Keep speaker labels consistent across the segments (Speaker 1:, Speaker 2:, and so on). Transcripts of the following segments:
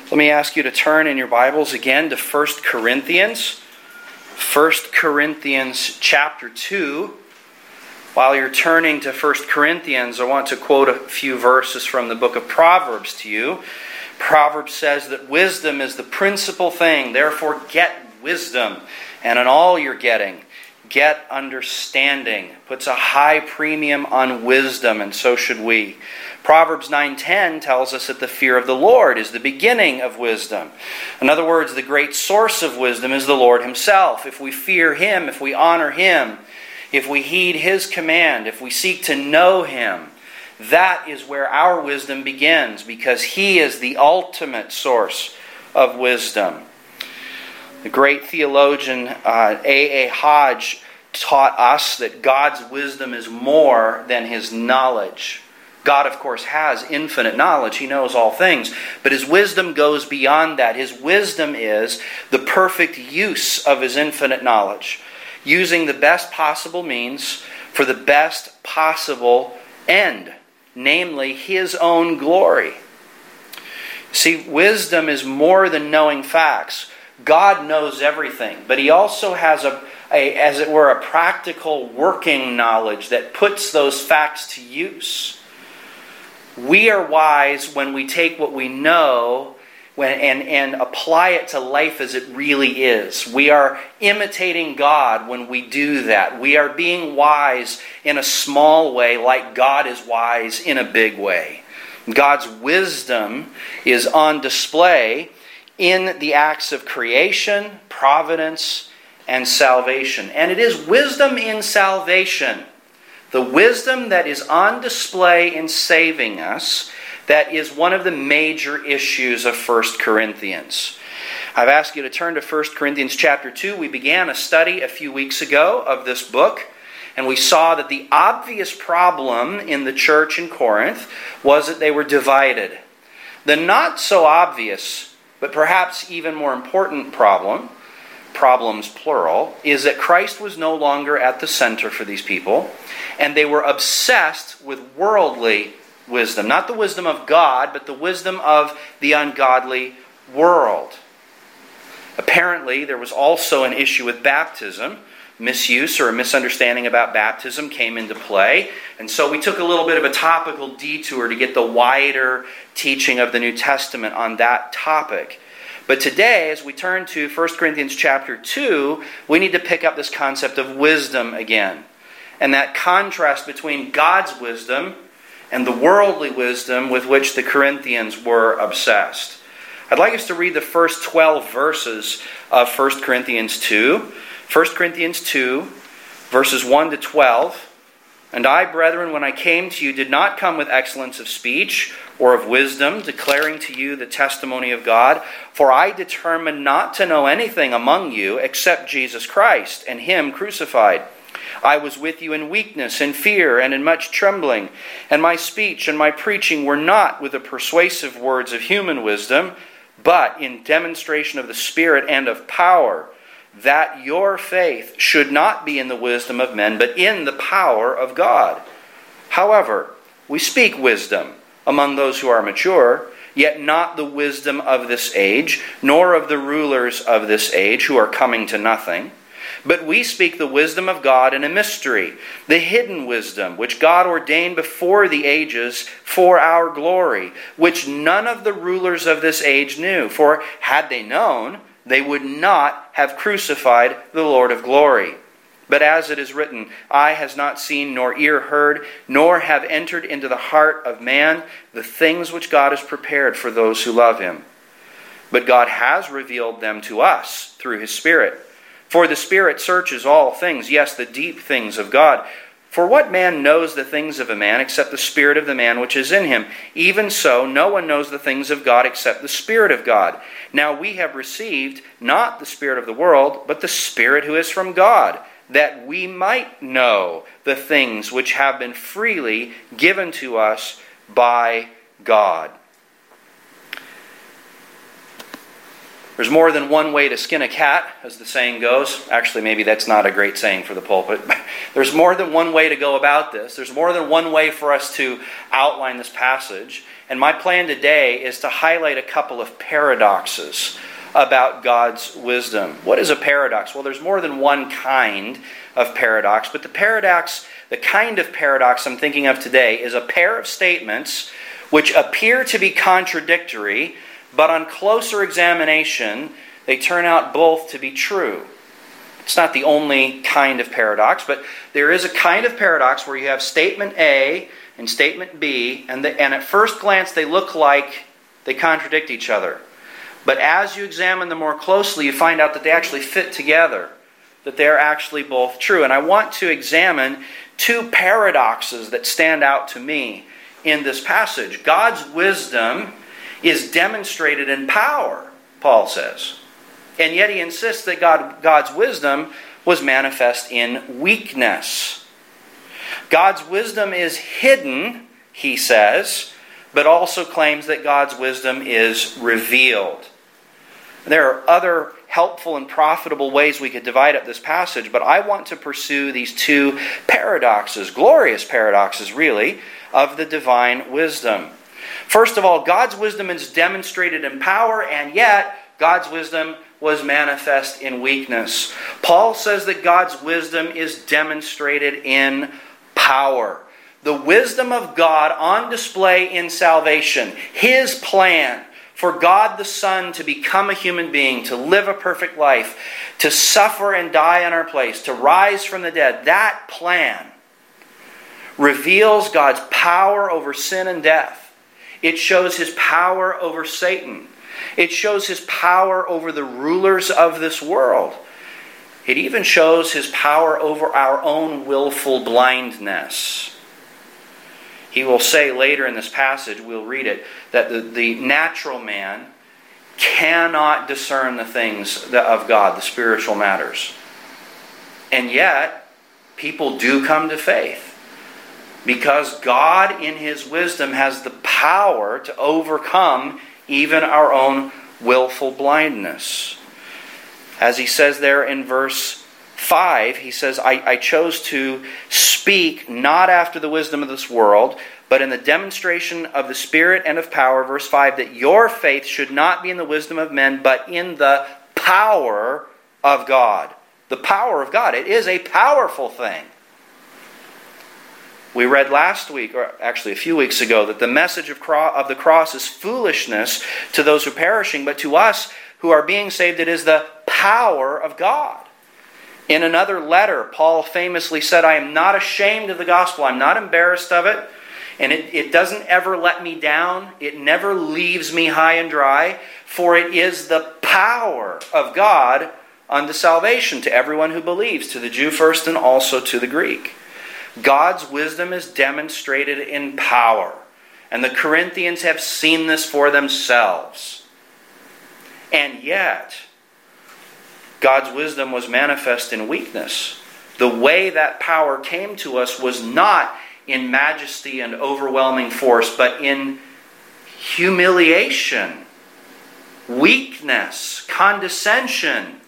Speaker 1: Let me ask you to turn in your Bibles again to 1 Corinthians. 1 Corinthians chapter 2. While you're turning to 1 Corinthians, I want to quote a few verses from the book of Proverbs to you. Proverbs says that wisdom is the principal thing. Therefore, get wisdom. And in all you're getting, get understanding. Puts a high premium on wisdom, and so should we. Proverbs 9:10 tells us that the fear of the Lord is the beginning of wisdom. In other words, the great source of wisdom is the Lord Himself. If we fear Him, if we honor Him, if we heed His command, if we seek to know Him, that is where our wisdom begins, because He is the ultimate source of wisdom. The great theologian A.A. Hodge taught us that God's wisdom is more than His knowledge. God, of course, has infinite knowledge. He knows all things. But His wisdom goes beyond that. His wisdom is the perfect use of His infinite knowledge, using the best possible means for the best possible end, namely His own glory. See, wisdom is more than knowing facts. God knows everything, but He also has as it were, a practical working knowledge that puts those facts to use. We are wise when we take what we know and apply it to life as it really is. We are imitating God when we do that. We are being wise in a small way like God is wise in a big way. God's wisdom is on display in the acts of creation, providence, and salvation. And it is wisdom in salvation, the wisdom that is on display in saving us, that is one of the major issues of 1 Corinthians. I've asked you to turn to 1 Corinthians chapter 2. We began a study a few weeks ago of this book, and we saw that the obvious problem in the church in Corinth was that they were divided. The not so obvious, but perhaps even more important problems plural, is that Christ was no longer at the center for these people, and they were obsessed with worldly wisdom. Not the wisdom of God, but the wisdom of the ungodly world. Apparently, there was also an issue with baptism. Misuse or a misunderstanding about baptism came into play. And so we took a little bit of a topical detour to get the wider teaching of the New Testament on that topic. But today, as we turn to 1 Corinthians chapter 2, we need to pick up this concept of wisdom again. And that contrast between God's wisdom and the worldly wisdom with which the Corinthians were obsessed. I'd like us to read the first 12 verses of 1 Corinthians 2. 1 Corinthians 2, verses 1 to 12. And I, brethren, when I came to you, did not come with excellence of speech or of wisdom, declaring to you the testimony of God. For I determined not to know anything among you except Jesus Christ and Him crucified. I was with you in weakness, in fear, and in much trembling. And my speech and my preaching were not with the persuasive words of human wisdom, but in demonstration of the Spirit and of power, that your faith should not be in the wisdom of men, but in the power of God. However, we speak wisdom among those who are mature, yet not the wisdom of this age, nor of the rulers of this age who are coming to nothing. But we speak the wisdom of God in a mystery, the hidden wisdom, which God ordained before the ages for our glory, which none of the rulers of this age knew. For had they known, they would not have crucified the Lord of glory. But as it is written, eye has not seen, nor ear heard, nor have entered into the heart of man the things which God has prepared for those who love Him. But God has revealed them to us through His Spirit. For the Spirit searches all things, yes, the deep things of God. For what man knows the things of a man except the spirit of the man which is in him? Even so, no one knows the things of God except the Spirit of God. Now we have received not the spirit of the world, but the Spirit who is from God, that we might know the things which have been freely given to us by God. There's more than one way to skin a cat, as the saying goes. Actually, maybe that's not a great saying for the pulpit. There's more than one way to go about this. There's more than one way for us to outline this passage. And my plan today is to highlight a couple of paradoxes about God's wisdom. What is a paradox? Well, there's more than one kind of paradox, but the kind of paradox I'm thinking of today is a pair of statements which appear to be contradictory, but on closer examination, they turn out both to be true. It's not the only kind of paradox, but there is a kind of paradox where you have statement A and statement B, and at first glance they look like they contradict each other. But as you examine them more closely, you find out that they actually fit together, that they're actually both true. And I want to examine two paradoxes that stand out to me in this passage. God's wisdom is demonstrated in power, Paul says. And yet he insists that God's wisdom was manifest in weakness. God's wisdom is hidden, he says, but also claims that God's wisdom is revealed. There are other helpful and profitable ways we could divide up this passage, but I want to pursue these two paradoxes, glorious paradoxes really, of the divine wisdom. First of all, God's wisdom is demonstrated in power, and yet God's wisdom was manifest in weakness. Paul says that God's wisdom is demonstrated in power. The wisdom of God on display in salvation, His plan for God the Son to become a human being, to live a perfect life, to suffer and die in our place, to rise from the dead, that plan reveals God's power over sin and death. It shows His power over Satan. It shows His power over the rulers of this world. It even shows His power over our own willful blindness. He will say later in this passage, we'll read it, that the natural man cannot discern the things of God, the spiritual matters. And yet, people do come to faith. Because God, in His wisdom, has the power to overcome even our own willful blindness. As he says there in verse 5, he says, I chose to speak not after the wisdom of this world, but in the demonstration of the Spirit and of power, verse 5, that your faith should not be in the wisdom of men, but in the power of God. The power of God. It is a powerful thing. We read last week, or actually a few weeks ago, that the message of the cross is foolishness to those who are perishing, but to us who are being saved, it is the power of God. In another letter, Paul famously said, I am not ashamed of the gospel. I'm not embarrassed of it. And it doesn't ever let me down. It never leaves me high and dry. For it is the power of God unto salvation to everyone who believes, to the Jew first and also to the Greek. God's wisdom is demonstrated in power. And the Corinthians have seen this for themselves. And yet, God's wisdom was manifest in weakness. The way that power came to us was not in majesty and overwhelming force, but in humiliation, weakness, condescension.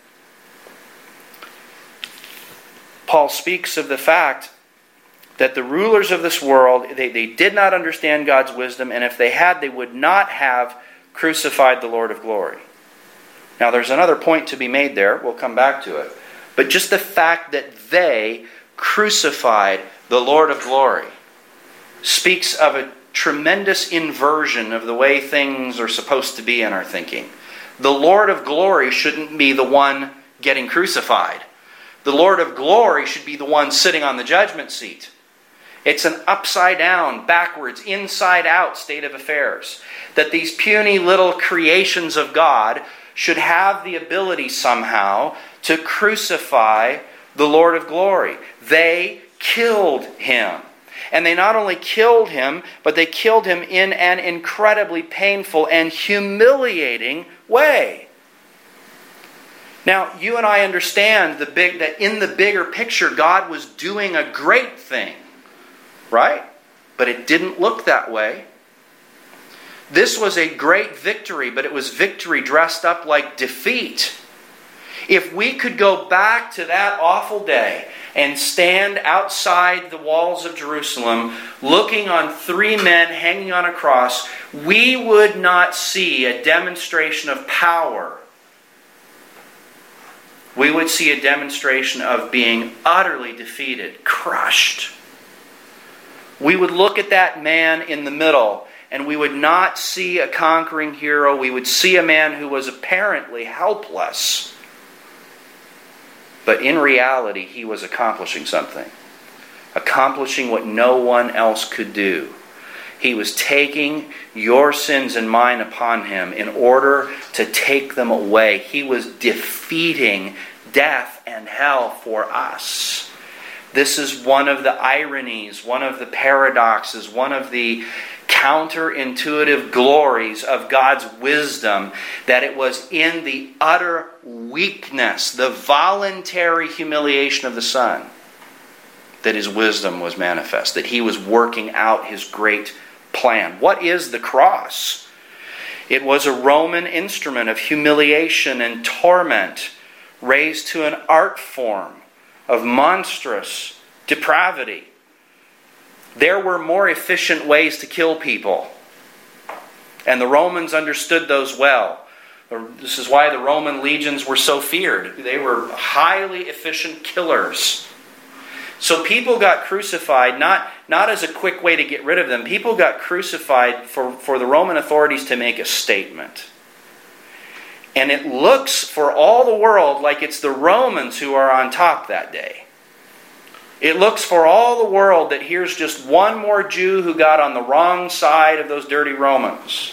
Speaker 1: Paul speaks of the fact that the rulers of this world, they did not understand God's wisdom, and if they had, they would not have crucified the Lord of glory. Now there's another point to be made there. We'll come back to it. But just the fact that they crucified the Lord of glory speaks of a tremendous inversion of the way things are supposed to be in our thinking. The Lord of glory shouldn't be the one getting crucified. The Lord of glory should be the one sitting on the judgment seat. It's an upside down, backwards, inside out state of affairs. That these puny little creations of God should have the ability somehow to crucify the Lord of glory. They killed Him. And they not only killed Him, but they killed Him in an incredibly painful and humiliating way. Now, you and I understand that in the bigger picture, God was doing a great thing. Right? But it didn't look that way. This was a great victory, but it was victory dressed up like defeat. If we could go back to that awful day and stand outside the walls of Jerusalem looking on 3 men hanging on a cross, we would not see a demonstration of power. We would see a demonstration of being utterly defeated, crushed. We would look at that man in the middle, and we would not see a conquering hero. We would see a man who was apparently helpless. But in reality, he was accomplishing something. Accomplishing what no one else could do. He was taking your sins and mine upon him in order to take them away. He was defeating death and hell for us. This is one of the ironies, one of the paradoxes, one of the counterintuitive glories of God's wisdom, that it was in the utter weakness, the voluntary humiliation of the Son, that His wisdom was manifest, that He was working out His great plan. What is the cross? It was a Roman instrument of humiliation and torment, raised to an art form of monstrous depravity. There were more efficient ways to kill people, and the Romans understood those well. This is why the Roman legions were so feared. They were highly efficient killers. So people got crucified not as a quick way to get rid of them. People got crucified for the Roman authorities to make a statement. And it looks for all the world like it's the Romans who are on top that day. It looks for all the world that here's just one more Jew who got on the wrong side of those dirty Romans.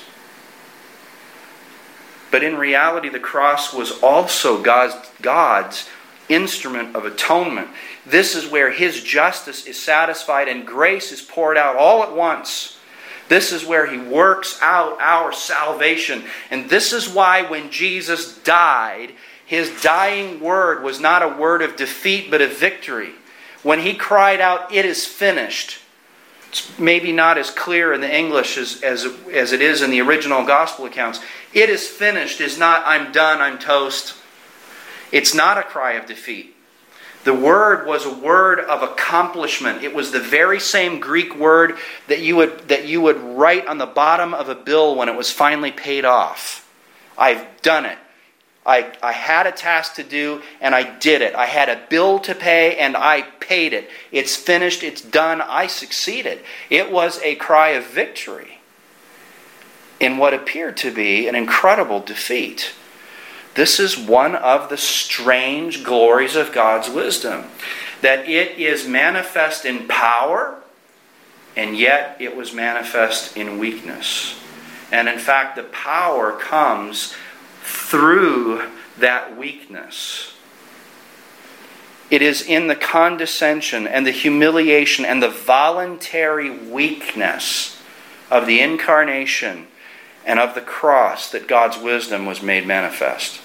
Speaker 1: But in reality, the cross was also God's instrument of atonement. This is where His justice is satisfied and grace is poured out all at once. This is where He works out our salvation. And this is why when Jesus died, His dying word was not a word of defeat but of victory. When He cried out, "It is finished," it's maybe not as clear in the English as it is in the original gospel accounts. "It is finished" is not "I'm done, I'm toast." It's not a cry of defeat. The word was a word of accomplishment. It was the very same Greek word that you would write on the bottom of a bill when it was finally paid off. I've done it. I had a task to do, and I did it. I had a bill to pay, and I paid it. It's finished. It's done. I succeeded. It was a cry of victory in what appeared to be an incredible defeat. This is one of the strange glories of God's wisdom, that it is manifest in power, and yet it was manifest in weakness. And in fact, the power comes through that weakness. It is in the condescension and the humiliation and the voluntary weakness of the incarnation and of the cross that God's wisdom was made manifest.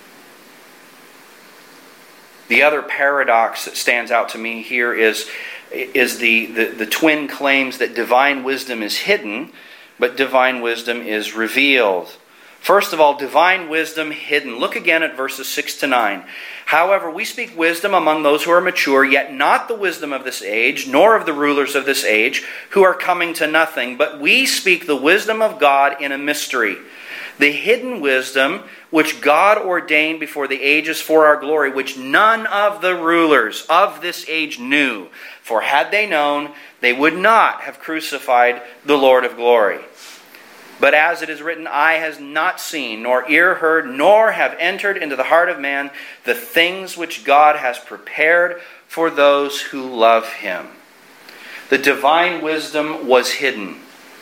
Speaker 1: The other paradox that stands out to me here is the twin claims that divine wisdom is hidden, but divine wisdom is revealed. First of all, divine wisdom hidden. Look again at verses 6 to 9. "However, we speak wisdom among those who are mature, yet not the wisdom of this age, nor of the rulers of this age, who are coming to nothing. But we speak the wisdom of God in a mystery, the hidden wisdom which God ordained before the ages for our glory, which none of the rulers of this age knew. For had they known, they would not have crucified the Lord of glory. But as it is written, eye has not seen, nor ear heard, nor have entered into the heart of man the things which God has prepared for those who love Him." The divine wisdom was hidden.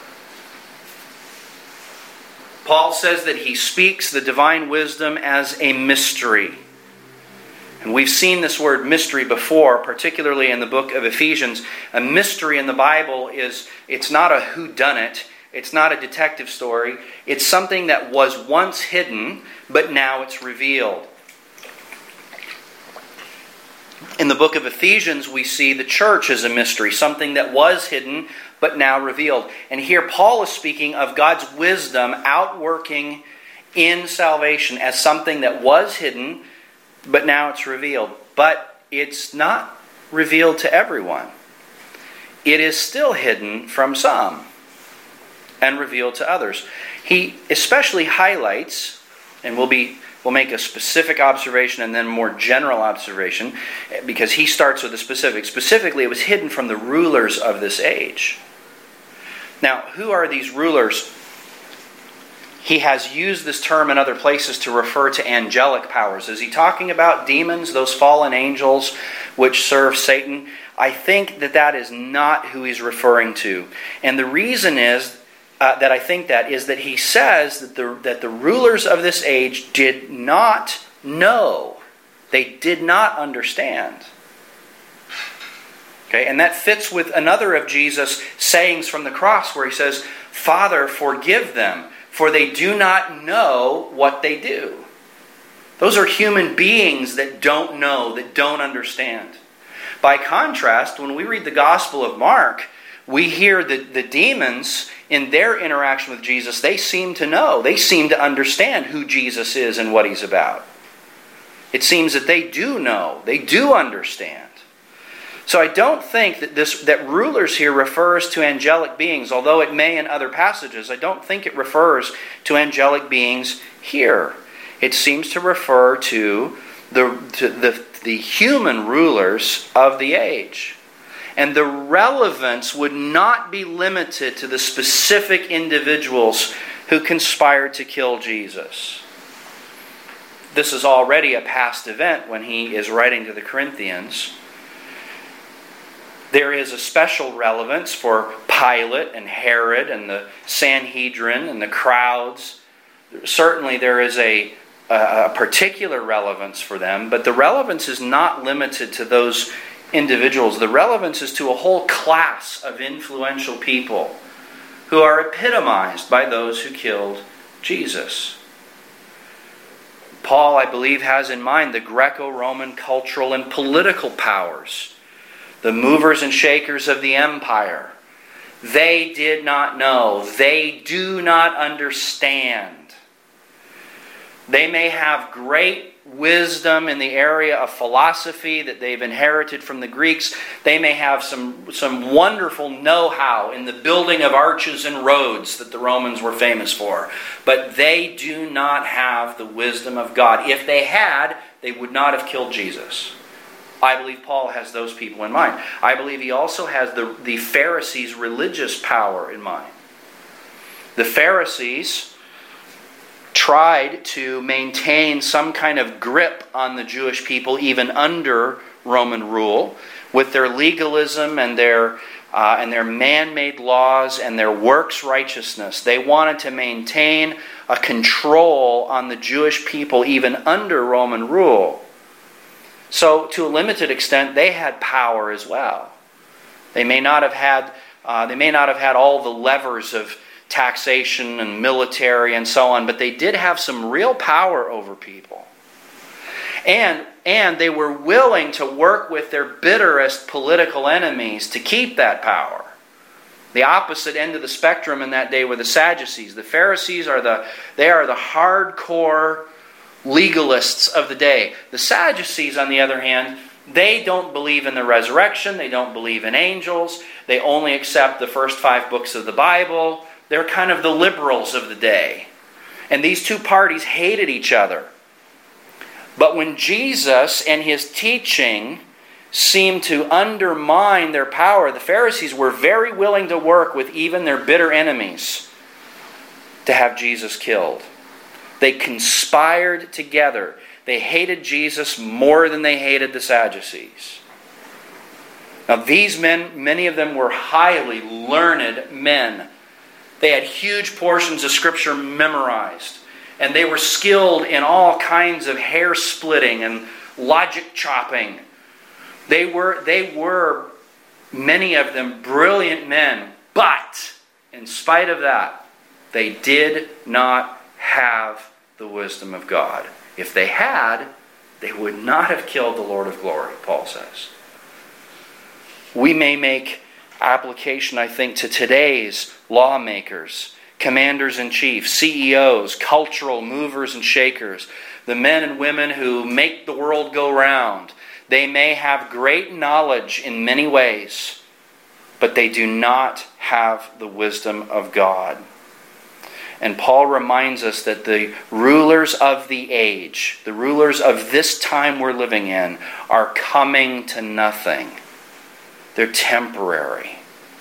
Speaker 1: Paul says that he speaks the divine wisdom as a mystery. And we've seen this word mystery before, particularly in the book of Ephesians. A mystery in the Bible it's not a whodunit. It's not a detective story. It's something that was once hidden, but now it's revealed. In the book of Ephesians, we see the church as a mystery, something that was hidden, but now revealed. And here Paul is speaking of God's wisdom outworking in salvation as something that was hidden, but now it's revealed. But it's not revealed to everyone. It is still hidden from some and revealed to others. He especially highlights, and we'll make a specific observation and then a more general observation, because he starts with the specific. Specifically, it was hidden from the rulers of this age. Now, who are these rulers? He has used this term in other places to refer to angelic powers. Is he talking about demons, those fallen angels which serve Satan? I think that is not who he's referring to. And the reason is that I think that is that he says that the rulers of this age did not know. They did not understand. Okay, and that fits with another of Jesus' sayings from the cross where he says, "Father, forgive them, for they do not know what they do." Those are human beings that don't know, that don't understand. By contrast, when we read the Gospel of Mark, we hear that the demons, in their interaction with Jesus, they seem to know. They seem to understand who Jesus is and what he's about. It seems that they do know. They do understand. So I don't think that rulers here refers to angelic beings, although it may in other passages. I don't think it refers to angelic beings here. It seems to refer to the human rulers of the age. And the relevance would not be limited to the specific individuals who conspired to kill Jesus. This is already a past event when he is writing to the Corinthians. There is a special relevance for Pilate and Herod and the Sanhedrin and the crowds. Certainly there is a particular relevance for them, but the relevance is not limited to those individuals. The relevance is to a whole class of influential people who are epitomized by those who killed Jesus. Paul, I believe, has in mind the Greco-Roman cultural and political powers, the movers and shakers of the empire. They did not know. They do not understand. They may have great wisdom in the area of philosophy that they've inherited from the Greeks. They may have some wonderful know-how in the building of arches and roads that the Romans were famous for. But they do not have the wisdom of God. If they had, they would not have killed Jesus. I believe Paul has those people in mind. I believe he also has the Pharisees' religious power in mind. The Pharisees tried to maintain some kind of grip on the Jewish people even under Roman rule with their legalism and their man-made laws and their works righteousness. They wanted to maintain a control on the Jewish people even under Roman rule. So to a limited extent, they had power as well. They may not have had all the levers of taxation and military and so on, but they did have some real power over people. And they were willing to work with their bitterest political enemies to keep that power. The opposite end of the spectrum in that day were the Sadducees. The Pharisees are the hardcore legalists of the day. The Sadducees, on the other hand, they don't believe in the resurrection. They don't believe in angels. They only accept the first 5 books of the Bible. They're kind of the liberals of the day. And these two parties hated each other. But when Jesus and his teaching seemed to undermine their power, the Pharisees were very willing to work with even their bitter enemies to have Jesus killed. They conspired together. They hated Jesus more than they hated the Sadducees. Now these men, many of them were highly learned men. They had huge portions of Scripture memorized. And they were skilled in all kinds of hair splitting and logic chopping. They were, many of them, brilliant men. But, in spite of that, they did not have the wisdom of God. If they had, they would not have killed the Lord of glory, Paul says. We may make application, I think, to today's lawmakers, commanders-in-chief, CEOs, cultural movers and shakers, the men and women who make the world go round. They may have great knowledge in many ways, but they do not have the wisdom of God. And Paul reminds us that the rulers of the age, the rulers of this time we're living in, are coming to nothing. They're temporary.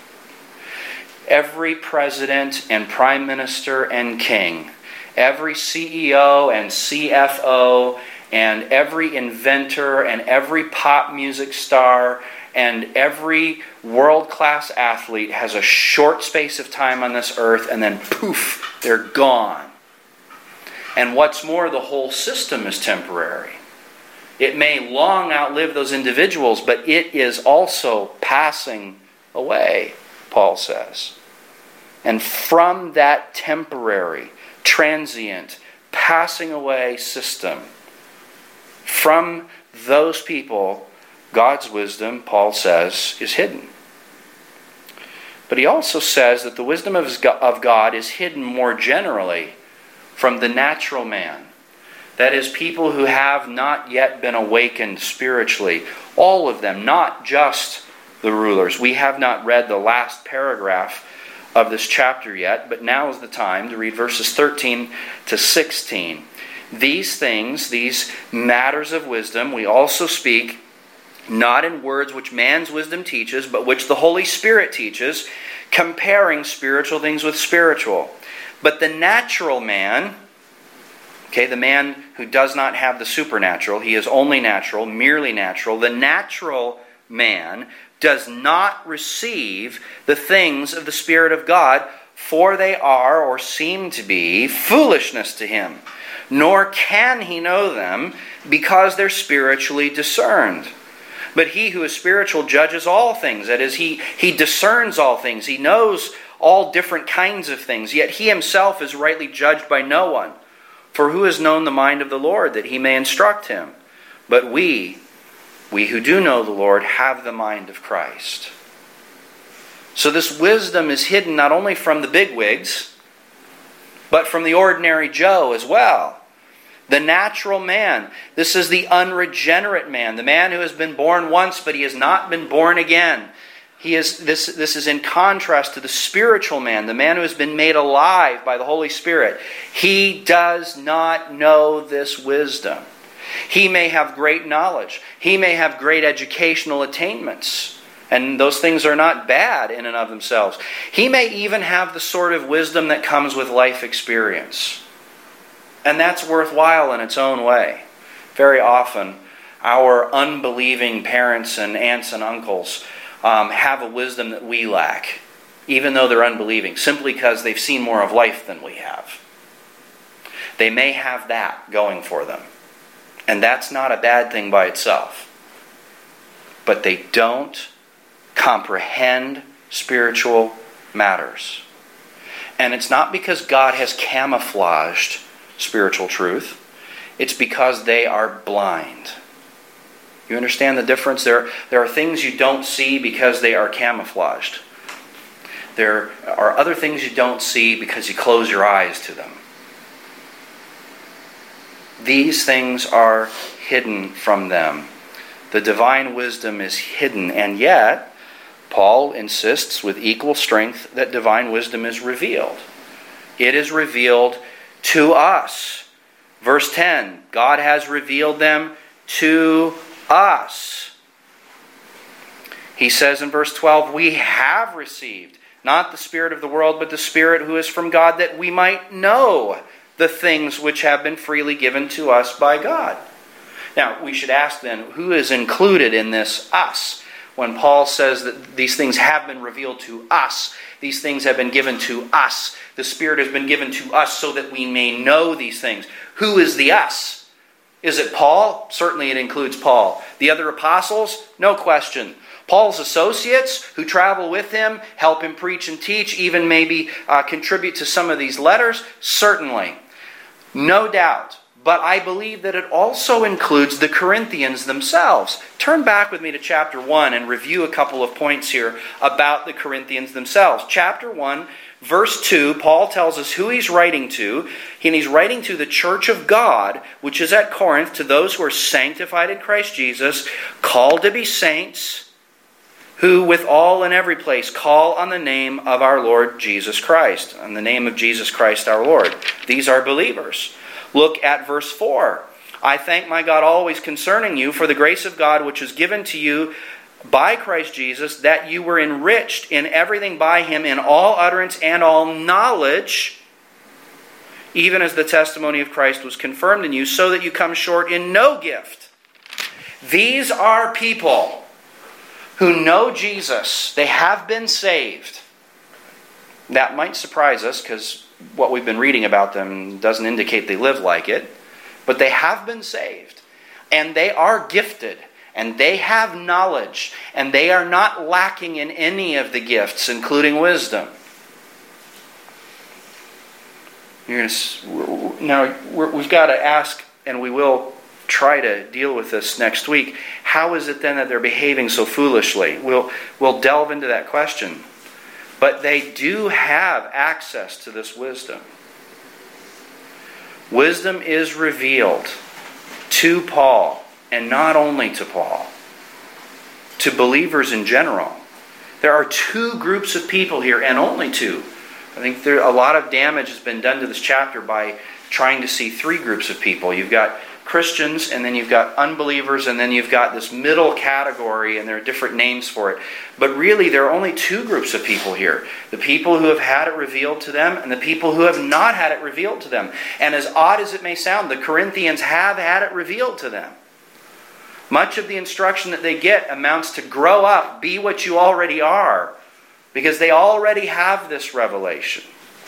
Speaker 1: Every president and prime minister and king, every CEO and CFO, and every inventor and every pop music star and every world-class athlete has a short space of time on this earth, and then poof, they're gone. And what's more, the whole system is temporary. It may long outlive those individuals, but it is also passing away, Paul says. And from that temporary, transient, passing away system, from those people, God's wisdom, Paul says, is hidden. But he also says that the wisdom of God is hidden more generally from the natural man. That is, people who have not yet been awakened spiritually. All of them, not just the rulers. We have not read the last paragraph of this chapter yet, but now is the time to read verses 13 to 16. These things, these matters of wisdom, we also speak not in words which man's wisdom teaches, but which the Holy Spirit teaches, comparing spiritual things with spiritual. But the natural man, the man who does not have the supernatural, he is only natural, merely natural. The natural man does not receive the things of the Spirit of God, for they are, or seem to be, foolishness to him. Nor can he know them, because they're spiritually discerned. But he who is spiritual judges all things. That is, he discerns all things. He knows all different kinds of things. Yet he himself is rightly judged by no one. For who has known the mind of the Lord, that he may instruct him? But we who do know the Lord, have the mind of Christ. So this wisdom is hidden not only from the bigwigs, but from the ordinary Joe as well. The natural man. This is the unregenerate man. The man who has been born once, but he has not been born again. This is in contrast to the spiritual man, the man who has been made alive by the Holy Spirit. He does not know this wisdom. He may have great knowledge. He may have great educational attainments. And those things are not bad in and of themselves. He may even have the sort of wisdom that comes with life experience. And that's worthwhile in its own way. Very often, our unbelieving parents and aunts and uncles have a wisdom that we lack, even though they're unbelieving, simply because they've seen more of life than we have. They may have that going for them. And that's not a bad thing by itself. But they don't comprehend spiritual matters. And it's not because God has camouflaged spiritual truth. It's because they are blind. You understand the difference? There are things you don't see because they are camouflaged. There are other things you don't see because you close your eyes to them. These things are hidden from them. The divine wisdom is hidden, and yet Paul insists with equal strength that divine wisdom is revealed. It is revealed to us. Verse 10, God has revealed them to us. He says in verse 12, we have received not the spirit of the world, but the Spirit who is from God, that we might know the things which have been freely given to us by God. Now, we should ask then, who is included in this us? When Paul says that these things have been revealed to us, these things have been given to us, the Spirit has been given to us so that we may know these things. Who is the us? Is it Paul? Certainly it includes Paul. The other apostles? No question. Paul's associates who travel with him, help him preach and teach, even maybe contribute to some of these letters? Certainly. No doubt. but I believe that it also includes the Corinthians themselves. Turn back with me to chapter 1 and review a couple of points here about the Corinthians themselves. Chapter 1, verse 2, Paul tells us who he's writing to. And he's writing to the church of God, which is at Corinth, to those who are sanctified in Christ Jesus, called to be saints, who with all and every place call on the name of our Lord Jesus Christ, on the name of Jesus Christ our Lord. These are believers. Look at verse 4. I thank my God always concerning you for the grace of God which is given to you by Christ Jesus, that you were enriched in everything by him, in all utterance and all knowledge, even as the testimony of Christ was confirmed in you, so that you come short in no gift. These are people who know Jesus. They have been saved. That might surprise us because what we've been reading about them doesn't indicate they live like it. But they have been saved. And they are gifted. And they have knowledge. And they are not lacking in any of the gifts, including wisdom. Now, we've got to ask, and we will try to deal with this next week, how is it then that they're behaving so foolishly? We'll delve into that question. But they do have access to this wisdom. Wisdom is revealed to Paul, and not only to Paul, to believers in general. There are two groups of people here, and only two. I think a lot of damage has been done to this chapter by trying to see three groups of people. You've got Christians, and then you've got unbelievers, and then you've got this middle category, and there are different names for it. But really, there are only two groups of people here. The people who have had it revealed to them, and the people who have not had it revealed to them. And as odd as it may sound, the Corinthians have had it revealed to them. Much of the instruction that they get amounts to grow up, be what you already are, because they already have this revelation.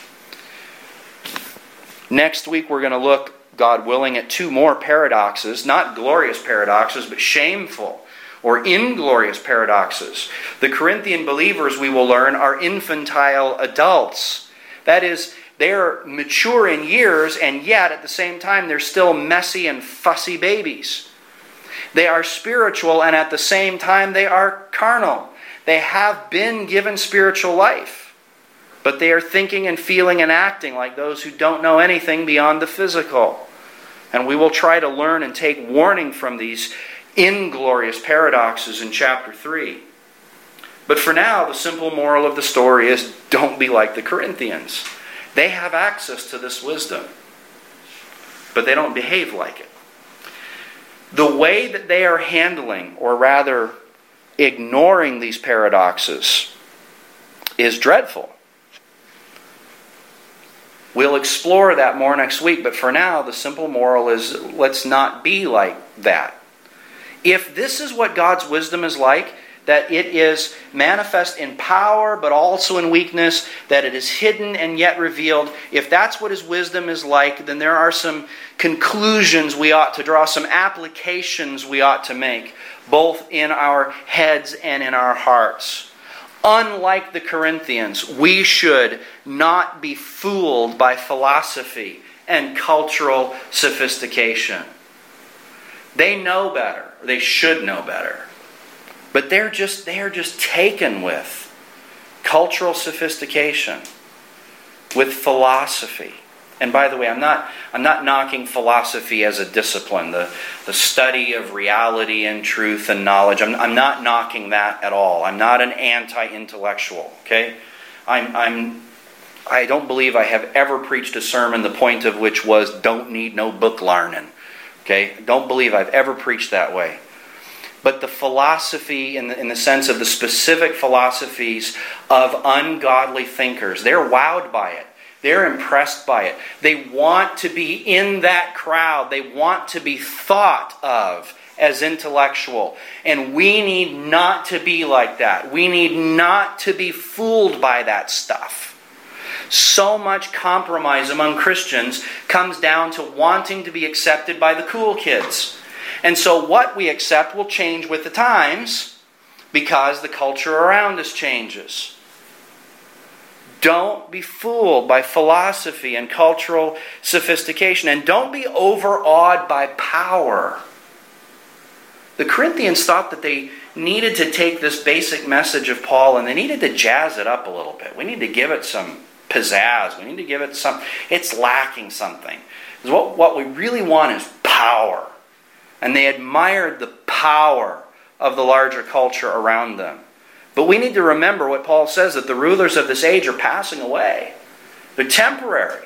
Speaker 1: Next week we're going to look, God willing, at two more paradoxes, not glorious paradoxes, but shameful or inglorious paradoxes. The Corinthian believers, we will learn, are infantile adults. That is, they're mature in years, and yet at the same time they're still messy and fussy babies. They are spiritual, and at the same time they are carnal. They have been given spiritual life, but they are thinking and feeling and acting like those who don't know anything beyond the physical. And we will try to learn and take warning from these inglorious paradoxes in chapter 3. But for now, the simple moral of the story is, don't be like the Corinthians. They have access to this wisdom, but they don't behave like it. The way that they are handling, or rather ignoring these paradoxes, is dreadful. We'll explore that more next week, but for now, the simple moral is, let's not be like that. If this is what God's wisdom is like, that it is manifest in power but also in weakness, that it is hidden and yet revealed, if that's what His wisdom is like, then there are some conclusions we ought to draw, some applications we ought to make, both in our heads and in our hearts. Unlike the Corinthians, we should not be fooled by philosophy and cultural sophistication. They know better. They should know better. But they are just taken with cultural sophistication, with philosophy. And by the way, I'm not knocking philosophy as a discipline, the study of reality and truth and knowledge. I'm not knocking that at all. I'm not an anti-intellectual. Okay, I don't believe I have ever preached a sermon the point of which was don't need no book learning. Okay, don't believe I've ever preached that way. But the philosophy, in the sense of the specific philosophies of ungodly thinkers, they're wowed by it. They're impressed by it. They want to be in that crowd. They want to be thought of as intellectual. And we need not to be like that. We need not to be fooled by that stuff. So much compromise among Christians comes down to wanting to be accepted by the cool kids. And so what we accept will change with the times because the culture around us changes. Don't be fooled by philosophy and cultural sophistication. And don't be overawed by power. The Corinthians thought that they needed to take this basic message of Paul and they needed to jazz it up a little bit. We need to give it some pizzazz. We need to give it some... It's lacking something. What we really want is power. And they admired the power of the larger culture around them. But we need to remember what Paul says, that the rulers of this age are passing away. They're temporary.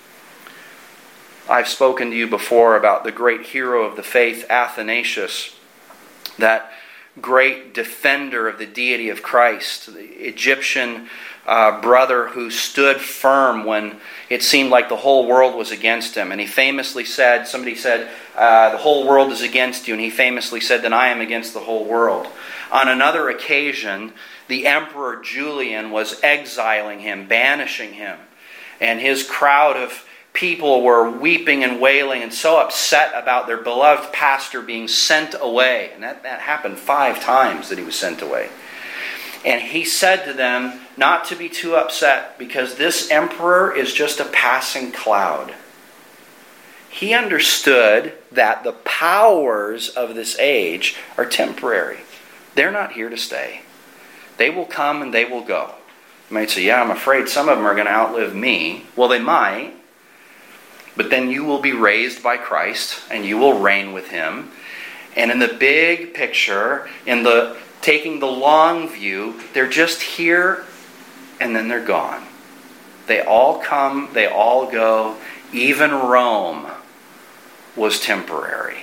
Speaker 1: I've spoken to you before about the great hero of the faith, Athanasius, that great defender of the deity of Christ, the Egyptian brother who stood firm when it seemed like the whole world was against him. And he famously said, somebody said, the whole world is against you. And he famously said, then I am against the whole world. On another occasion, the Emperor Julian was exiling him, banishing him. And his crowd of people were weeping and wailing and so upset about their beloved pastor being sent away. And that happened 5 times that he was sent away. And he said to them not to be too upset because this emperor is just a passing cloud. He understood that the powers of this age are temporary. They're not here to stay. They will come and they will go. You might say, yeah, I'm afraid some of them are going to outlive me. Well, they might. But then you will be raised by Christ and you will reign with Him. And in the big picture, in the taking the long view, they're just here and then they're gone. They all come, they all go. Even Rome was temporary.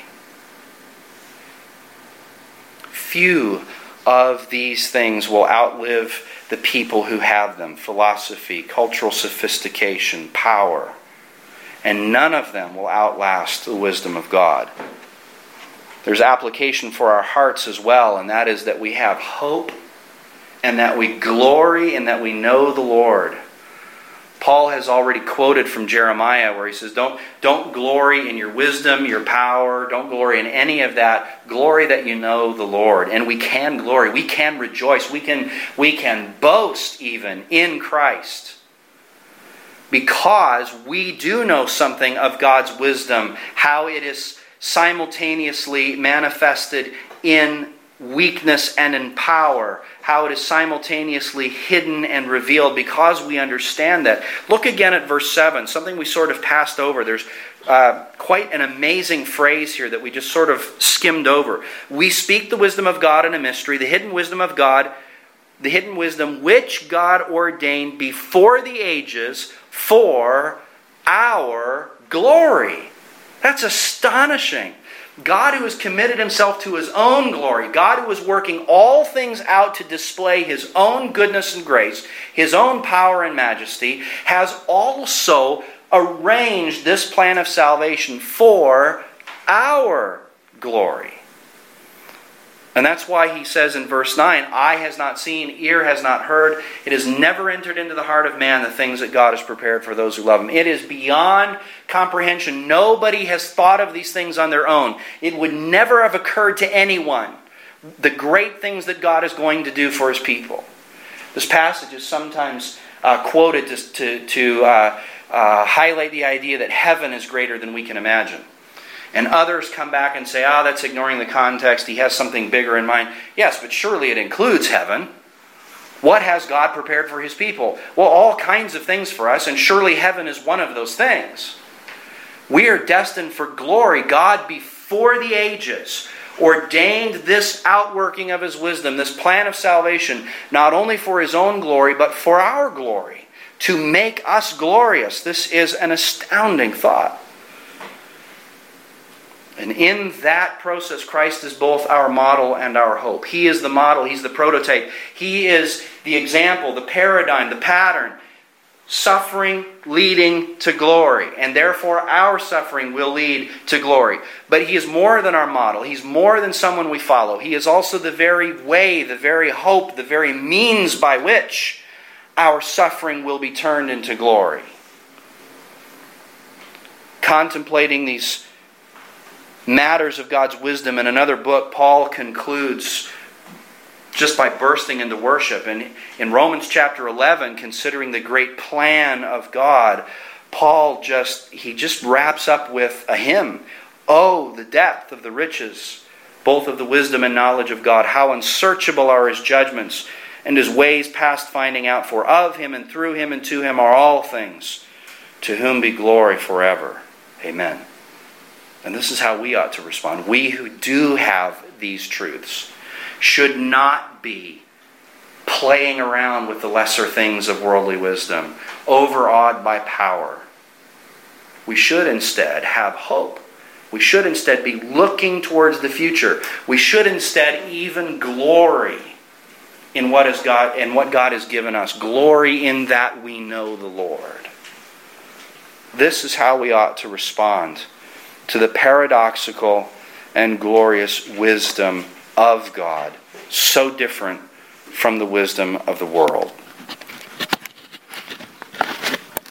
Speaker 1: Few of these things will outlive the people who have them. Philosophy, cultural sophistication, power. And none of them will outlast the wisdom of God. There's application for our hearts as well, and that is that we have hope and that we glory and that we know the Lord. Paul has already quoted from Jeremiah where he says, don't glory in your wisdom, your power, don't glory in any of that. Glory that you know the Lord. And we can glory, we can rejoice, we can boast even in Christ. Because we do know something of God's wisdom, how it is simultaneously manifested in weakness and in power, how it is simultaneously hidden and revealed, because we understand that. Look again at verse 7, something we sort of passed over. There's quite an amazing phrase here that we just sort of skimmed over. We speak the wisdom of God in a mystery, the hidden wisdom of God, the hidden wisdom which God ordained before the ages for our glory. That's astonishing. God who has committed Himself to His own glory, God who is working all things out to display His own goodness and grace, His own power and majesty, has also arranged this plan of salvation for our glory. And that's why he says in verse 9, eye has not seen, ear has not heard, it has never entered into the heart of man the things that God has prepared for those who love Him. It is beyond comprehension. Nobody has thought of these things on their own. It would never have occurred to anyone the great things that God is going to do for His people. This passage is sometimes quoted to highlight the idea that heaven is greater than we can imagine. And others come back and say, that's ignoring the context. He has something bigger in mind. Yes, but surely it includes heaven. What has God prepared for His people? Well, all kinds of things for us, and surely heaven is one of those things. We are destined for glory. God, before the ages, ordained this outworking of His wisdom, this plan of salvation, not only for His own glory, but for our glory, to make us glorious. This is an astounding thought. And in that process, Christ is both our model and our hope. He is the model. He's the prototype. He is the example, the paradigm, the pattern. Suffering leading to glory. And therefore, our suffering will lead to glory. But He is more than our model. He's more than someone we follow. He is also the very way, the very hope, the very means by which our suffering will be turned into glory. Contemplating these matters of God's wisdom in another book, Paul concludes just by bursting into worship. And in Romans chapter 11, considering the great plan of God, Paul just wraps up with a hymn. Oh, the depth of the riches, both of the wisdom and knowledge of God. How unsearchable are his judgments, and his ways past finding out. For of him and through him and to him are all things, to whom be glory forever. Amen. And this is how we ought to respond. We who do have these truths should not be playing around with the lesser things of worldly wisdom, overawed by power. We should instead have hope. We should instead be looking towards the future. We should instead even glory in what God has given us. Glory in that we know the Lord. This is how we ought to respond to the paradoxical and glorious wisdom of God, so different from the wisdom of the world.